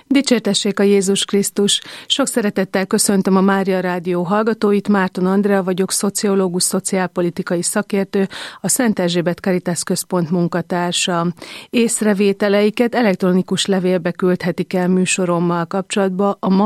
Dicsértessék a Jézus Krisztus! Sok szeretettel köszöntöm a Mária Rádió hallgatóit, Márton Andrea vagyok, szociológus, szociálpolitikai szakértő, a Szent Erzsébet Caritas Központ munkatársa. Észrevételeiket elektronikus levélbe küldhetik el műsorommal kapcsolatba a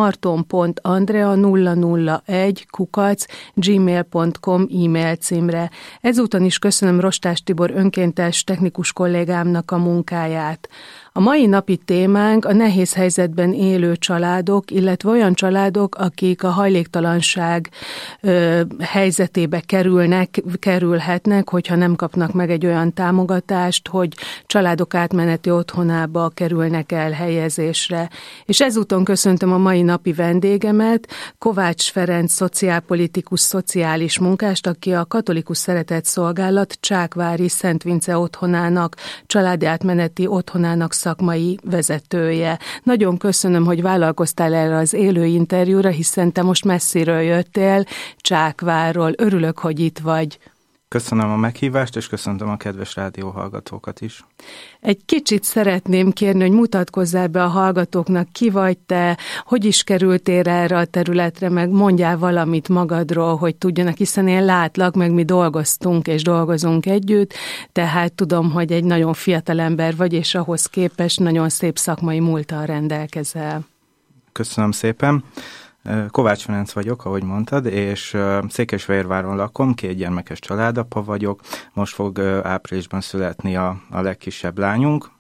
marton.andrea001@gmail.com e-mail címre. Ezúton is köszönöm Rostás Tibor önkéntes technikus kollégámnak a munkáját. A mai napi témánk a nehéz helyzetben élő családok, illetve olyan családok, akik a hajléktalanság helyzetébe kerülhetnek, hogyha nem kapnak meg egy olyan támogatást, hogy családok átmeneti otthonába kerülnek elhelyezésre. És ezúton köszöntöm a mai napi vendégemet, Kovács Ferenc szociálpolitikus, szociális munkást, aki a Katolikus Szeretetszolgálat Csákvári Szent Vince otthonának, családi átmeneti otthonának szakmai vezetője. Nagyon köszönöm, hogy vállalkoztál erre az élő interjúra, hiszen te most messziről jöttél, Csákvárról. Örülök, hogy itt vagy. Köszönöm a meghívást, és köszöntöm a kedves rádióhallgatókat is. Egy kicsit szeretném kérni, hogy mutatkozzál be a hallgatóknak, ki vagy te, hogy is kerültél erre a területre, meg mondjál valamit magadról, hogy tudjanak, hiszen én látlak, meg mi dolgoztunk és dolgozunk együtt, tehát tudom, hogy egy nagyon fiatal ember vagy, és ahhoz képest nagyon szép szakmai múlttal rendelkezel. Köszönöm szépen. Kovács Ferenc vagyok, ahogy mondtad, és Székesfehérváron lakom, 2 gyermekes családapa vagyok. Most fog áprilisban születni a legkisebb lányunk.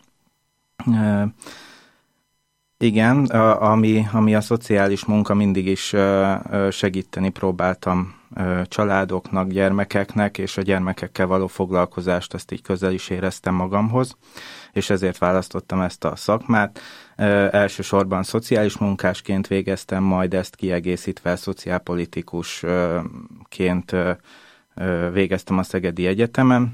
Igen, ami a szociális munka, mindig is segíteni próbáltam családoknak, gyermekeknek, és a gyermekekkel való foglalkozást, ezt így közel is éreztem magamhoz, és ezért választottam ezt a szakmát. Elsősorban szociális munkásként végeztem, majd ezt kiegészítve szociálpolitikusként végeztem a Szegedi Egyetemen.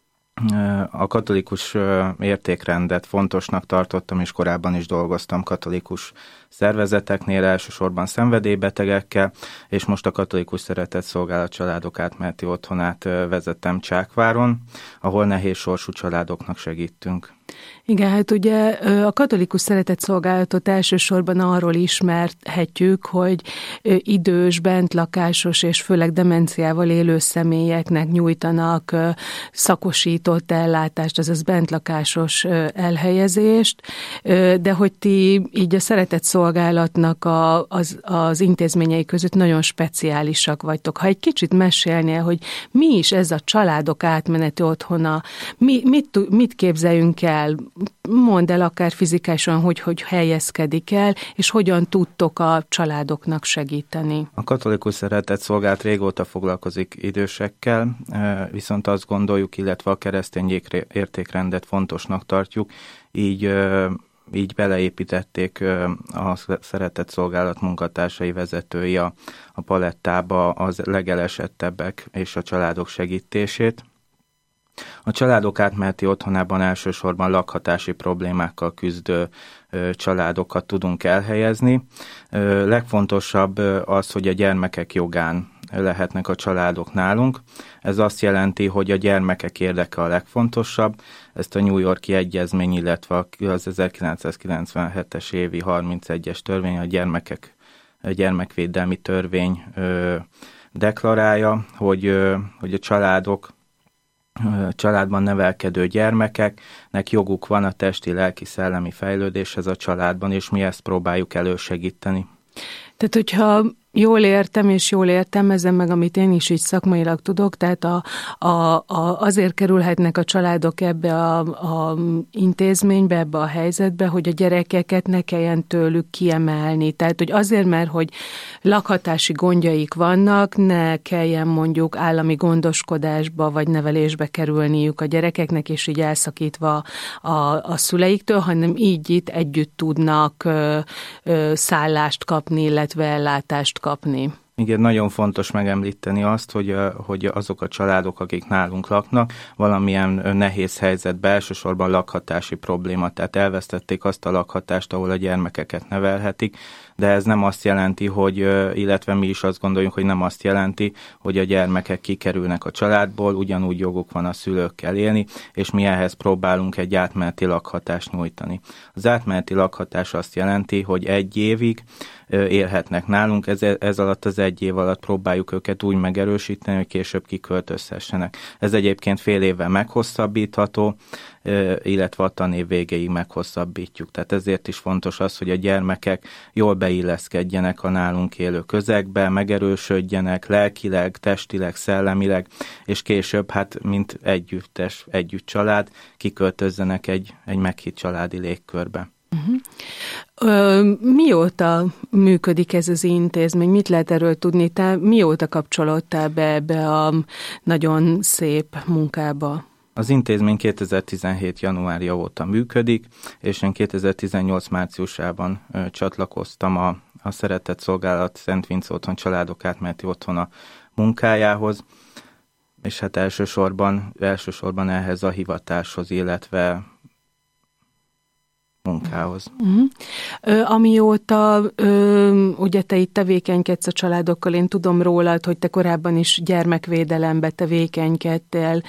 A katolikus értékrendet fontosnak tartottam, és korábban is dolgoztam katolikus szervezeteknél, elsősorban szenvedélybetegekkel, és most a Katolikus Szeretetszolgálat családok átmeneti otthonát vezettem Csákváron, ahol nehéz sorsú családoknak segítünk. Igen, hát ugye a Katolikus Szeretetszolgálatot elsősorban arról ismerhetjük, hogy idős, bentlakásos és főleg demenciával élő személyeknek nyújtanak szakosított ellátást, azaz bentlakásos elhelyezést, de hogy ti így a Szeretetszolgálatnak az intézményei között nagyon speciálisak vagytok. Ha egy kicsit mesélnél, hogy mi is ez a családok átmeneti otthona, mit képzeljünk el? Mondd el akár fizikálisan, hogy helyezkedik el, és hogyan tudtok a családoknak segíteni. A Katolikus Szeretetszolgálat régóta foglalkozik idősekkel, viszont azt gondoljuk, illetve a keresztény értékrendet fontosnak tartjuk, így beleépítették a Szeretetszolgálat munkatársai, vezetői a palettába az legelesettebbek és a családok segítését. A családok átmeneti otthonában elsősorban lakhatási problémákkal küzdő családokat tudunk elhelyezni. Legfontosabb az, hogy a gyermekek jogán lehetnek a családok nálunk. Ez azt jelenti, hogy a gyermekek érdeke a legfontosabb. Ezt a New York-i egyezmény, illetve az 1997-es évi 31-es törvény, a gyermekvédelmi törvény deklarálja, hogy a családban nevelkedő gyermekeknek joguk van a testi, lelki, szellemi fejlődéshez a családban, és mi ezt próbáljuk elősegíteni. Tehát, hogyha jól értelmezem meg, amit én is így szakmailag tudok, tehát azért kerülhetnek a családok ebbe a intézménybe, ebbe a helyzetbe, hogy a gyerekeket ne kelljen tőlük kiemelni. Tehát, hogy azért, mert hogy lakhatási gondjaik vannak, ne kelljen mondjuk állami gondoskodásba vagy nevelésbe kerülniük a gyerekeknek, és így elszakítva a szüleiktől, hanem így itt együtt tudnak szállást kapni, illetve ellátást kapni. Igen, nagyon fontos megemlíteni azt, hogy azok a családok, akik nálunk laknak, valamilyen nehéz helyzetben, elsősorban lakhatási probléma, tehát elvesztették azt a lakhatást, ahol a gyermekeket nevelhetik, de ez nem azt jelenti, illetve mi is azt gondoljuk, hogy nem azt jelenti, hogy a gyermekek kikerülnek a családból, ugyanúgy joguk van a szülőkkel élni, és mi ehhez próbálunk egy átmeneti lakhatást nyújtani. Az átmeneti lakhatás azt jelenti, hogy 1 évig élhetnek nálunk, ez alatt az 1 év alatt próbáljuk őket úgy megerősíteni, hogy később kiköltözhessenek. Ez egyébként fél évvel meghosszabbítható, illetve a tanév végéig meghosszabbítjuk. Tehát ezért is fontos az, hogy a gyermekek jól beilleszkedjenek a nálunk élő közegbe, megerősödjenek lelkileg, testileg, szellemileg, és később, mint együtt család, kiköltözzenek egy meghitt családi légkörbe. Mióta működik ez az intézmény? Mit lehet erről tudni? Te mióta kapcsolódtál be ebbe a nagyon szép munkába? Az intézmény 2017. januárja óta működik, és én 2018. márciusában csatlakoztam a Szeretett Szolgálat Szent Vince Otthon Családok Átmeneti Otthona munkájához, és hát elsősorban ehhez a hivatáshoz, illetve munkához. Amióta ugye te itt tevékenykedsz a családokkal, én tudom rólad, hogy te korábban is gyermekvédelembe tevékenykedtél.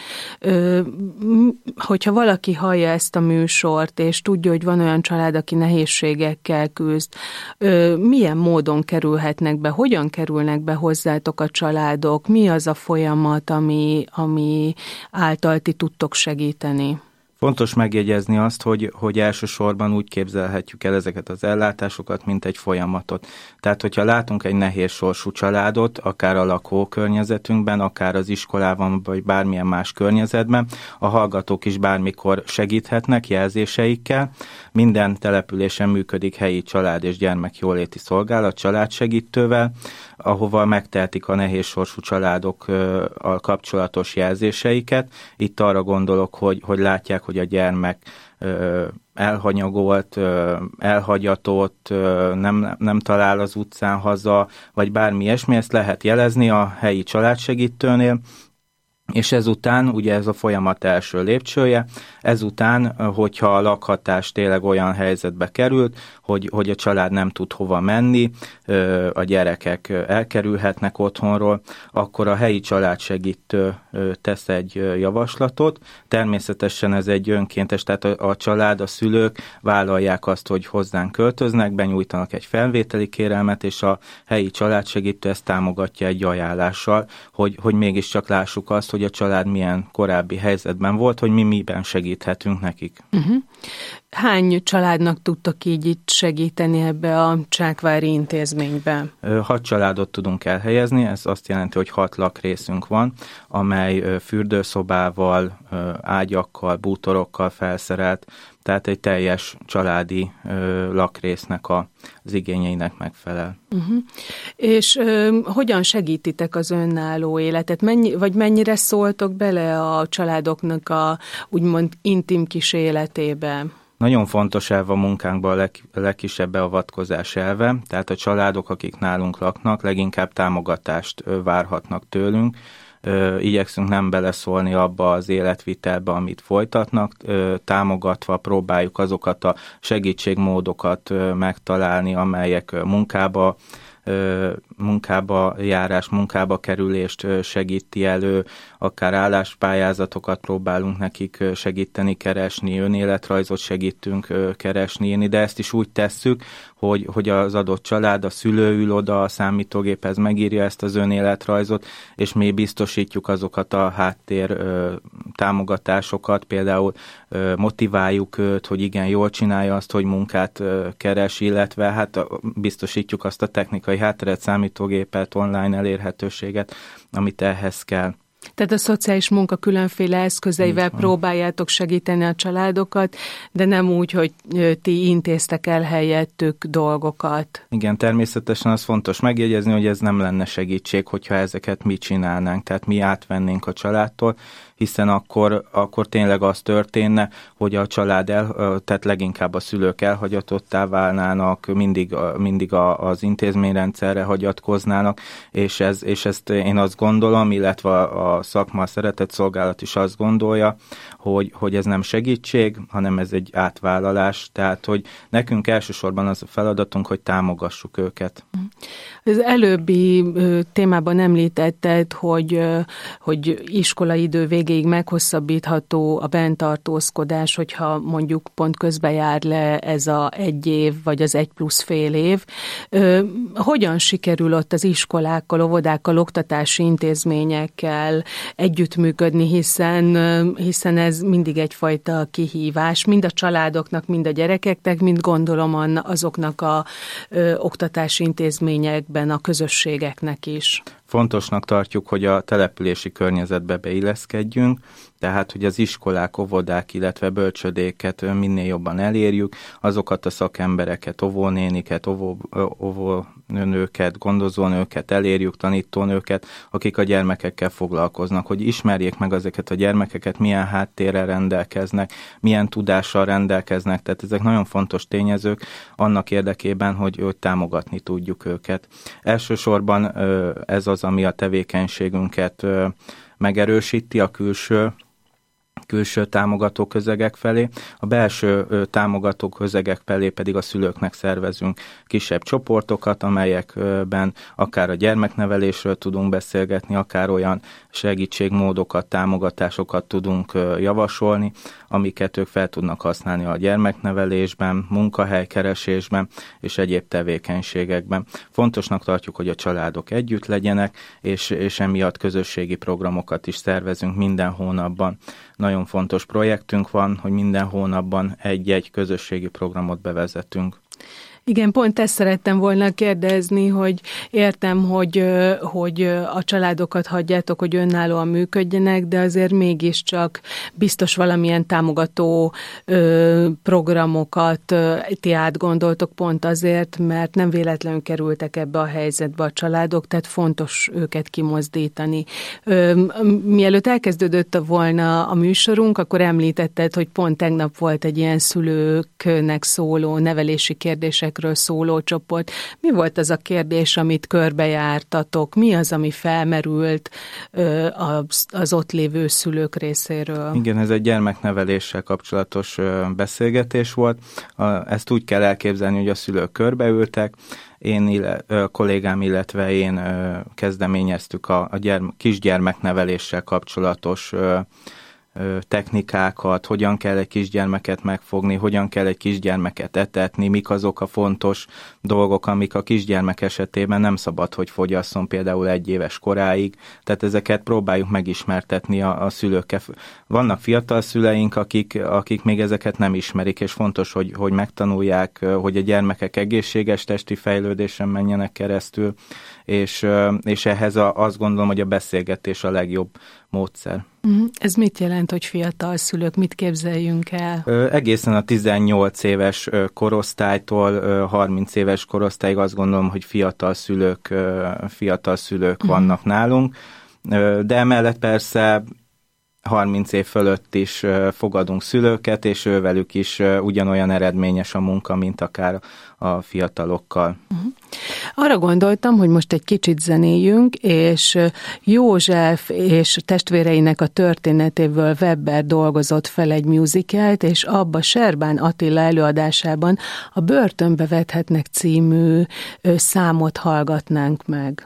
Hogyha valaki hallja ezt a műsort, és tudja, hogy van olyan család, aki nehézségekkel küzd, milyen módon kerülhetnek be, hogyan kerülnek be hozzátok a családok, mi az a folyamat, ami által ti tudtok segíteni? Fontos megjegyezni azt, hogy elsősorban úgy képzelhetjük el ezeket az ellátásokat, mint egy folyamatot. Tehát, hogyha látunk egy nehéz sorsú családot, akár a lakókörnyezetünkben, akár az iskolában, vagy bármilyen más környezetben, a hallgatók is bármikor segíthetnek jelzéseikkel. Minden településen működik helyi család- és gyermekjóléti szolgálat családsegítővel, ahova megtehetik a nehéz sorsú családokkal kapcsolatos jelzéseiket. Itt arra gondolok, hogy látják, hogy a gyermek elhanyagolt, elhagyatott, nem talál az utcán haza, vagy bármi ilyesmi, ezt lehet jelezni a helyi családsegítőnél, és ezután, ugye ez a folyamat első lépcsője, ezután, hogyha a lakhatás tényleg olyan helyzetbe került, hogy a család nem tud hova menni, a gyerekek elkerülhetnek otthonról, akkor a helyi családsegítő tesz egy javaslatot. Természetesen ez egy önkéntes, tehát a család, a szülők vállalják azt, hogy hozzánk költöznek, benyújtanak egy felvételi kérelmet, és a helyi családsegítő ezt támogatja egy ajánlással, hogy mégiscsak lássuk azt, hogy a család milyen korábbi helyzetben volt, hogy mi miben segíthetünk nekik. Hány családnak tudtak így itt segíteni ebbe a Csákvári intézménybe? 6 családot tudunk elhelyezni, ez azt jelenti, hogy 6 lakrészünk van, amely fürdőszobával, ágyakkal, bútorokkal felszerelt, tehát egy teljes családi lakrésznek az igényeinek megfelel. És hogyan segítitek az önálló életet? Mennyire szóltok bele a családoknak a úgymond intim kis életébe? Nagyon fontos elve a munkánkban a legkisebb beavatkozás elve, tehát a családok, akik nálunk laknak, leginkább támogatást várhatnak tőlünk. Igyekszünk nem beleszólni abba az életvitelbe, amit folytatnak, támogatva próbáljuk azokat a segítségmódokat megtalálni, amelyek munkába járás, munkába kerülést segíti elő, akár álláspályázatokat próbálunk nekik segíteni, keresni, önéletrajzot segítünk keresni, írni, de ezt is úgy tesszük, hogy az adott család, a szülő ül oda a számítógéphez, megírja ezt az önéletrajzot, és mi biztosítjuk azokat a háttér támogatásokat, például motiváljuk őt, hogy igen, jól csinálja azt, hogy munkát keres, illetve hát biztosítjuk azt a technikai hátteret, számítógépet, online elérhetőséget, amit ehhez kell. Tehát a szociális munka különféle eszközeivel próbáljátok segíteni a családokat, de nem úgy, hogy ti intéztek el helyettük dolgokat. Igen, természetesen az fontos megjegyezni, hogy ez nem lenne segítség, hogyha ezeket mi csinálnánk, tehát mi átvennénk a családtól, hiszen akkor tényleg az történne, hogy a család, tehát leginkább a szülők elhagyatottá válnának, mindig az intézményrendszerre hagyatkoznának, és ezt én azt gondolom, illetve a szakma, a szeretett szolgálat is azt gondolja, hogy ez nem segítség, hanem ez egy átvállalás, tehát hogy nekünk elsősorban az a feladatunk, hogy támogassuk őket. Az előbbi témában említetted, hogy iskolaidő végéig meghosszabbítható a benntartózkodás, hogyha mondjuk pont közben jár le ez a 1 év, vagy az 1 plusz fél év. Hogyan sikerül ott az iskolákkal, óvodákkal, oktatási intézményekkel együttműködni, hiszen ez mindig egyfajta kihívás, mind a családoknak, mind a gyerekeknek, mind gondolom azoknak a oktatási intézményekben, a közösségeknek is. Fontosnak tartjuk, hogy a települési környezetbe beilleszkedjünk, tehát, hogy az iskolák, óvodák, illetve bölcsödéket minél jobban elérjük, azokat a szakembereket, óvónéniket, óvónőket, gondozónőket elérjük, tanítónőket, akik a gyermekekkel foglalkoznak, hogy ismerjék meg ezeket a gyermekeket, milyen háttérrel rendelkeznek, milyen tudással rendelkeznek, tehát ezek nagyon fontos tényezők annak érdekében, hogy támogatni tudjuk őket. Elsősorban ez az, ami a tevékenységünket megerősíti, a külső támogató közegek felé. A belső támogató közegek felé pedig a szülőknek szervezünk kisebb csoportokat, amelyekben akár a gyermeknevelésről tudunk beszélgetni, akár olyan segítségmódokat, támogatásokat tudunk javasolni, amiket ők fel tudnak használni a gyermeknevelésben, munkahelykeresésben és egyéb tevékenységekben. Fontosnak tartjuk, hogy a családok együtt legyenek, és emiatt közösségi programokat is szervezünk minden hónapban. Nagyon fontos projektünk van, hogy minden hónapban egy-egy közösségi programot bevezetünk. Igen, pont ezt szerettem volna kérdezni, hogy értem, hogy a családokat hagyjátok, hogy önállóan működjenek, de azért mégiscsak biztos valamilyen támogató programokat ti átgondoltok pont azért, mert nem véletlenül kerültek ebbe a helyzetbe a családok, tehát fontos őket kimozdítani. Mielőtt elkezdődött volna a műsorunk, akkor említetted, hogy pont tegnap volt egy ilyen szülőknek szóló nevelési kérdések szóló csoport. Mi volt az a kérdés, amit körbejártatok? Mi az, ami felmerült az ott lévő szülők részéről? Igen, ez egy gyermekneveléssel kapcsolatos beszélgetés volt. Ezt úgy kell elképzelni, hogy a szülők körbeültek, kollégám, illetve én kezdeményeztük a kisgyermekneveléssel kapcsolatos technikákat, hogyan kell egy kisgyermeket megfogni, hogyan kell egy kisgyermeket etetni, mik azok a fontos dolgok, amik a kisgyermek esetében nem szabad, hogy fogyasszon például 1 éves koráig. Tehát ezeket próbáljuk megismertetni a szülőkkel. Vannak fiatal szüleink, akik még ezeket nem ismerik, és fontos, hogy megtanulják, hogy a gyermekek egészséges testi fejlődésen menjenek keresztül, és ehhez azt gondolom, hogy a beszélgetés a legjobb módszer. Ez mit jelent, hogy fiatal szülők? Mit képzeljünk el? Egészen a 18 éves korosztálytól 30 éves korosztályig azt gondolom, hogy fiatal szülők vannak nálunk, de emellett persze 30 év fölött is fogadunk szülőket, és ővelük is ugyanolyan eredményes a munka, mint akár a fiatalokkal. Arra gondoltam, hogy most egy kicsit zenéljünk, és József és testvéreinek a történetéből Webber dolgozott fel egy musicalt, és abba Serbán Attila előadásában a Börtönbe vethetnek című számot hallgatnánk meg.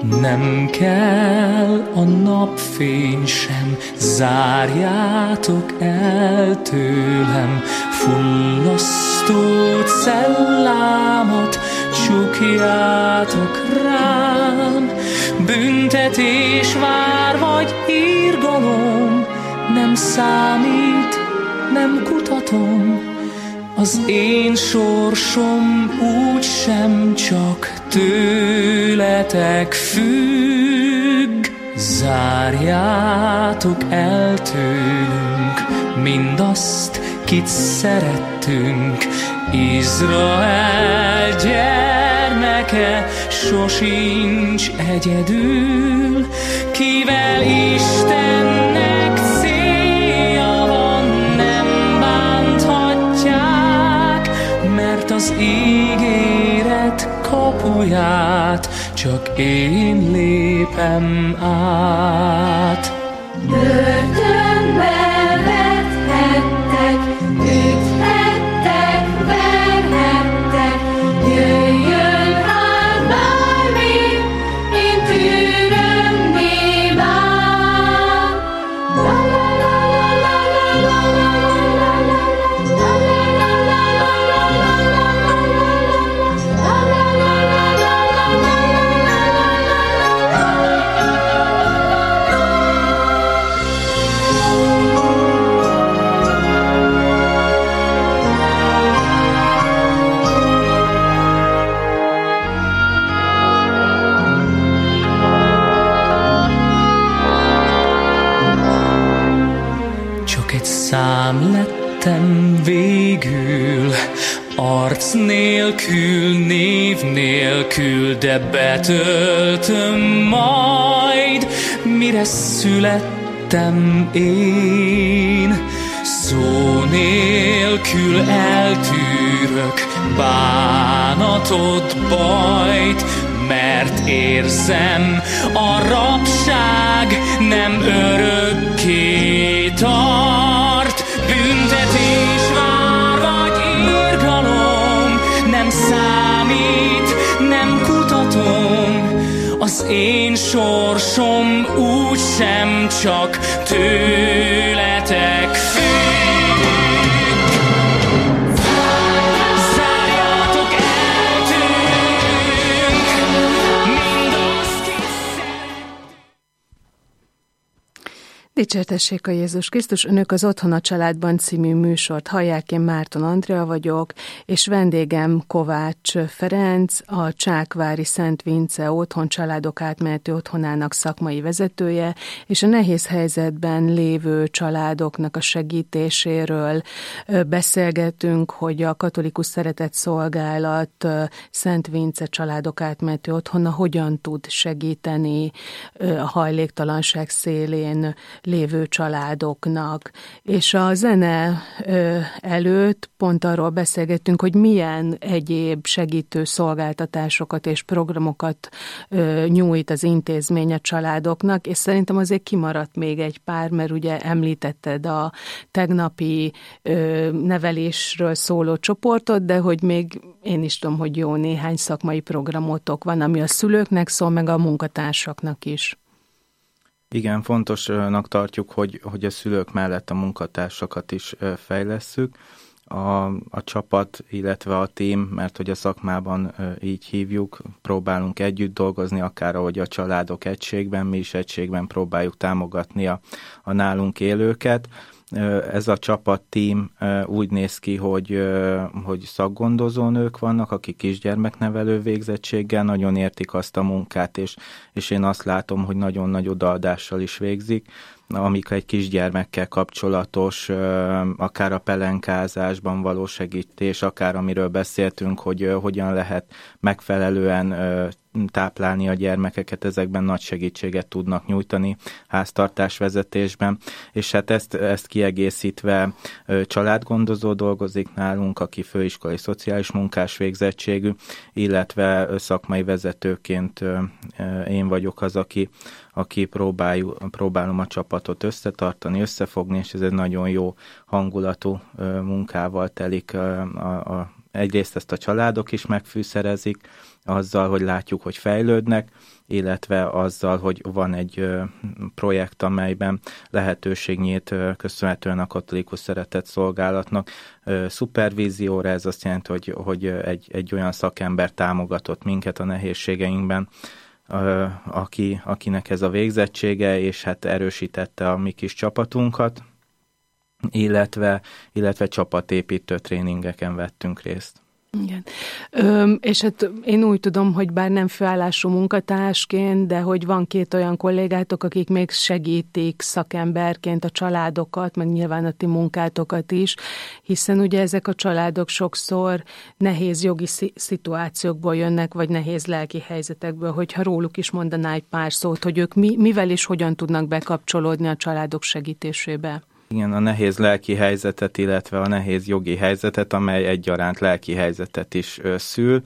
Nem kell a napfény sem, zárjátok el tőlem, fullasztó cellámat csukjátok rám. Büntetés vár vagy irgalom, nem számít, nem kutatom, az én sorsom úgysem csak tőletek függ. Zárjátok el tőlünk mindazt, kit szerettünk. Izrael gyermeke sosincs egyedül, kivel Istennek célja van, nem bánthatják, mert az ígéret kapuját csak én lépem át. Börtönbe vethettek, üthettek, verhettek, jöjjön hát bármi, én tűröm néván. La la la la la la la la la la Szám lettem végül, arc nélkül, név nélkül, de betöltöm majd, mire születtem én. Szó nélkül eltűrök bánatot, bajt, mert érzem, a rabság nem örökké tart. Büntetés vár vagy irgalom, nem számít, nem kutatom, az én sorsom úgysem csak tőletek függ. Dicsértessék a Jézus Krisztus! Önök az Otthon a Családban című műsort hallják, én Márton Andrea vagyok, és vendégem Kovács Ferenc, a Csákvári Szent Vince Otthon Családok Átmeneti Otthonának szakmai vezetője, és a nehéz helyzetben lévő családoknak a segítéséről beszélgetünk, hogy a Katolikus Szeretetszolgálat Szent Vince Családok Átmeneti Otthona hogyan tud segíteni a hajléktalanság szélén lévő családoknak. És a zene előtt pont arról beszélgettünk, hogy milyen egyéb segítő szolgáltatásokat és programokat nyújt az intézmény a családoknak, és szerintem azért kimaradt még egy pár, mert ugye említetted a tegnapi nevelésről szóló csoportot, de hogy még én is tudom, hogy jó néhány szakmai programotok van, ami a szülőknek szól, meg a munkatársaknak is. Igen, fontosnak tartjuk, hogy a szülők mellett a munkatársakat is fejlesszük. A csapat, illetve a tím, mert hogy a szakmában így hívjuk, próbálunk együtt dolgozni, akár ahogy a családok egységben, mi is egységben próbáljuk támogatni a nálunk élőket. Ez a csapat tím úgy néz ki, hogy szakgondozó nők vannak, akik kisgyermeknevelő végzettséggel nagyon értik azt a munkát, és én azt látom, hogy nagyon nagy odaadással is végzik, amik egy kisgyermekkel kapcsolatos, akár a pelenkázásban való segítés, akár amiről beszéltünk, hogy hogyan lehet megfelelően táplálni a gyermekeket, ezekben nagy segítséget tudnak nyújtani háztartásvezetésben, és hát ezt kiegészítve családgondozó dolgozik nálunk, aki főiskolai szociális munkás végzettségű, illetve szakmai vezetőként én vagyok az, aki próbálom a csapatot összetartani, összefogni, és ez egy nagyon jó hangulatú munkával telik. Egyrészt ezt a családok is megfűszerezik, azzal, hogy látjuk, hogy fejlődnek, illetve azzal, hogy van egy projekt, amelyben lehetőség nyílt köszönhetően a katolikus szeretett szolgálatnak szupervízióra. Ez azt jelenti, hogy egy olyan szakember támogatott minket a nehézségeinkben, akinek ez a végzettsége, és hát erősítette a mi kis csapatunkat, illetve csapatépítő tréningeken vettünk részt. Igen. És hát én úgy tudom, hogy bár nem főállású munkatársként, de hogy van 2 olyan kollégátok, akik még segítik szakemberként a családokat, meg nyilván a ti munkátokat is, hiszen ugye ezek a családok sokszor nehéz jogi szituációkból jönnek, vagy nehéz lelki helyzetekből, hogyha róluk is mondaná egy pár szót, hogy ők mivel és hogyan tudnak bekapcsolódni a családok segítésébe. Igen, a nehéz lelki helyzetet, illetve a nehéz jogi helyzetet, amely egyaránt lelki helyzetet is szül.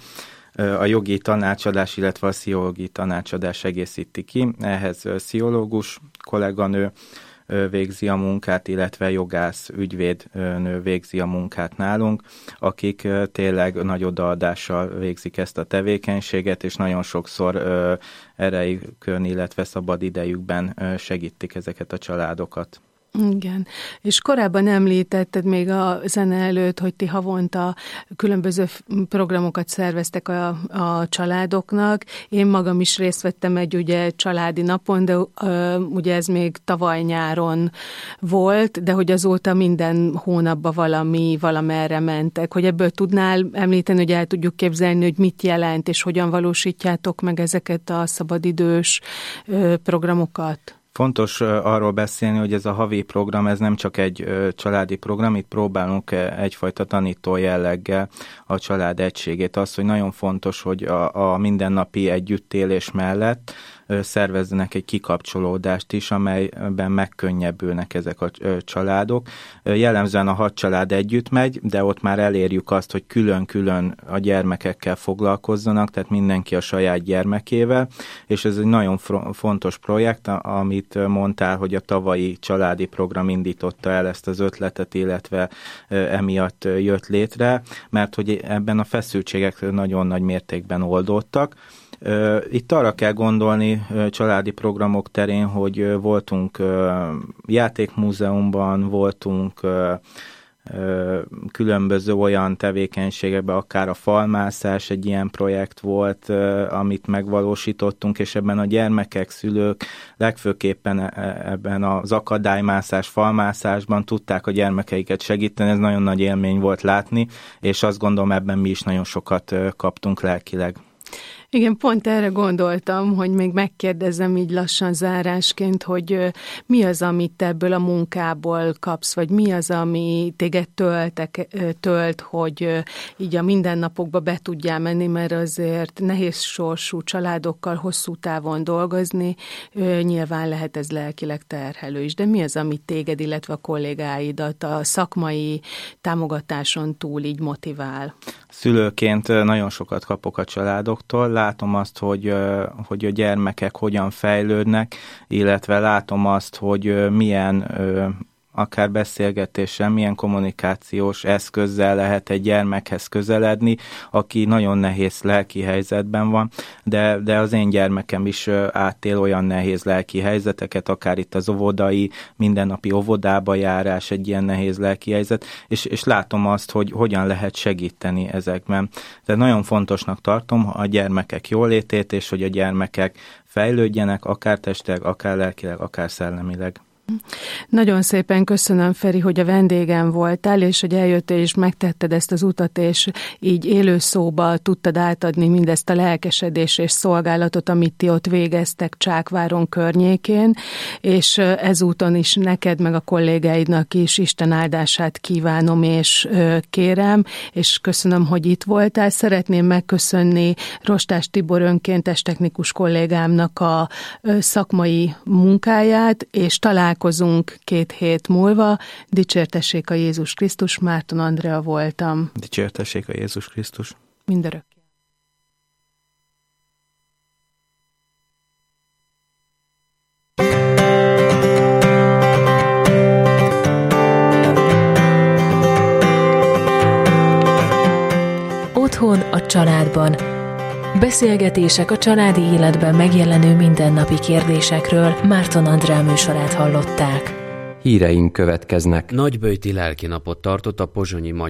A jogi tanácsadás, illetve a pszichológiai tanácsadás egészíti ki. Ehhez pszichológus kolléganő végzi a munkát, illetve jogász, ügyvédnő végzi a munkát nálunk, akik tényleg nagy odaadással végzik ezt a tevékenységet, és nagyon sokszor erejükön, illetve szabad idejükben segítik ezeket a családokat. Igen, és korábban említetted még a zene előtt, hogy ti havonta különböző programokat szerveztek a családoknak. Én magam is részt vettem egy ugye családi napon, de ugye ez még tavaly nyáron volt, de hogy azóta minden hónapban valamerre mentek. Hogy ebből tudnál említeni, hogy el tudjuk képzelni, hogy mit jelent, és hogyan valósítjátok meg ezeket a szabadidős programokat? Fontos arról beszélni, hogy ez a havi program, ez nem csak egy családi program, itt próbálunk egyfajta tanító jelleggel a család egységét. Az, hogy nagyon fontos, hogy a mindennapi együttélés mellett szervezzenek egy kikapcsolódást is, amelyben megkönnyebbülnek ezek a családok. Jellemzően a 6 család együtt megy, de ott már elérjük azt, hogy külön-külön a gyermekekkel foglalkozzanak, tehát mindenki a saját gyermekével, és ez egy nagyon fontos projekt, amit mondtál, hogy a tavalyi családi program indította el ezt az ötletet, illetve emiatt jött létre, mert hogy ebben a feszültségek nagyon nagy mértékben oldódtak. Itt arra kell gondolni családi programok terén, hogy voltunk játékmúzeumban, voltunk különböző olyan tevékenységekben, akár a falmászás egy ilyen projekt volt, amit megvalósítottunk, és ebben a gyermekek, szülők legfőképpen ebben az akadálymászás, falmászásban tudták a gyermekeiket segíteni, ez nagyon nagy élmény volt látni, és azt gondolom, ebben mi is nagyon sokat kaptunk lelkileg. Igen, pont erre gondoltam, hogy még megkérdezem így lassan zárásként, hogy mi az, amit ebből a munkából kapsz, vagy mi az, ami téged tölt, hogy így a mindennapokba be tudjál menni, mert azért nehéz sorsú családokkal hosszú távon dolgozni, nyilván lehet ez lelkileg terhelő is, de mi az, ami téged, illetve a kollégáidat a szakmai támogatáson túl így motivál? Szülőként nagyon sokat kapok a családoktól, látom azt, hogy a gyermekek hogyan fejlődnek, illetve látom azt, hogy milyen akár beszélgetéssel, milyen kommunikációs eszközzel lehet egy gyermekhez közeledni, aki nagyon nehéz lelki helyzetben van, de az én gyermekem is átél olyan nehéz lelki helyzeteket, akár itt az óvodai, mindennapi óvodába járás egy ilyen nehéz lelki helyzet, és látom azt, hogy hogyan lehet segíteni ezekben. Tehát nagyon fontosnak tartom a gyermekek jólétét, és hogy a gyermekek fejlődjenek, akár testileg, akár lelkileg, akár szellemileg. Nagyon szépen köszönöm, Feri, hogy a vendégem voltál, és hogy eljöttél és megtetted ezt az utat, és így élő szóba tudtad átadni mindezt a lelkesedés és szolgálatot, amit ti ott végeztek Csákváron környékén, és ezúton is neked meg a kollégáidnak is Isten áldását kívánom és kérem, és köszönöm, hogy itt voltál. Szeretném megköszönni Rostás Tibor önkéntes technikus kollégámnak a szakmai munkáját, és találkozunk 2 hét múlva. Dicsértessék a Jézus Krisztus, Márton Andrea voltam. Dicsértessék a Jézus Krisztus. Mindörökké. Otthon a családban. Beszélgetések a családi életben megjelenő mindennapi kérdésekről. Márton Andrá műsorát hallották. Híreink következnek. Nagyböjti lelkinapot tartott a pozsonyi